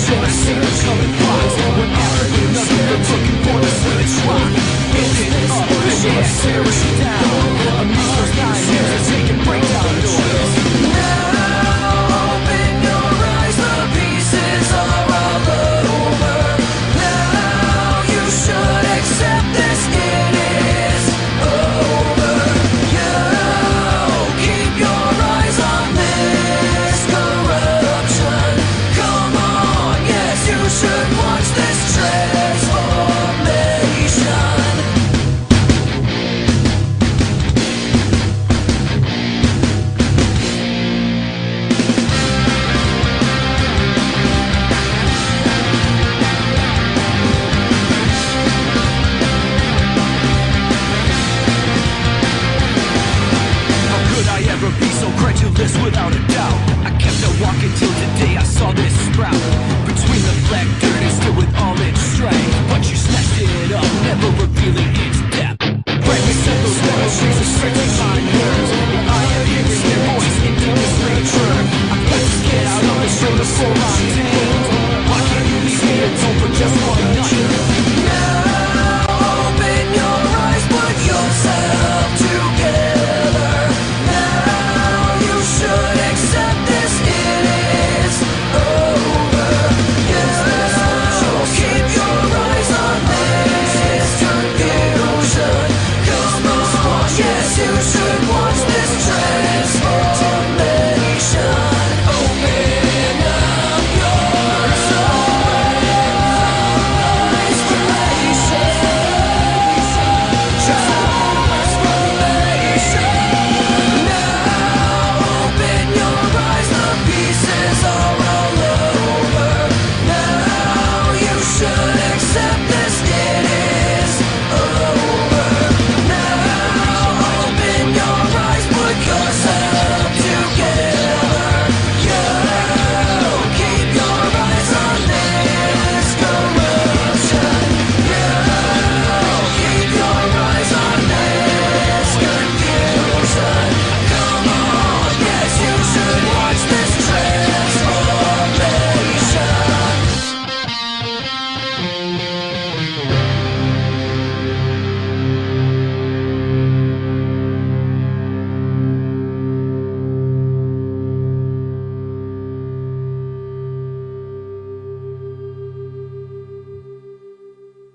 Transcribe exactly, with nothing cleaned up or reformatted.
till I see the colored box. When after nothing but looking for the switch rock. Is it up, yeah, tearing it down. Amigos nine years, taking breakdown doors. Now open your eyes, the pieces are all over. Now you should accept this, it is over. You keep your eyes on this corruption. Come on, yes, you should watch this transformation. How could I ever be so credulous without a doubt? I kept on walking till today I saw this sprout. Between the black dirt and still with all its strength. But you snatched it up, never revealing its depth. Break me to those metal streets of stretching my nerves. The eye of hearing their voice in deepest nature. I've got to get out of the show before I'm tamed. Why can't you leave me alone for just one night?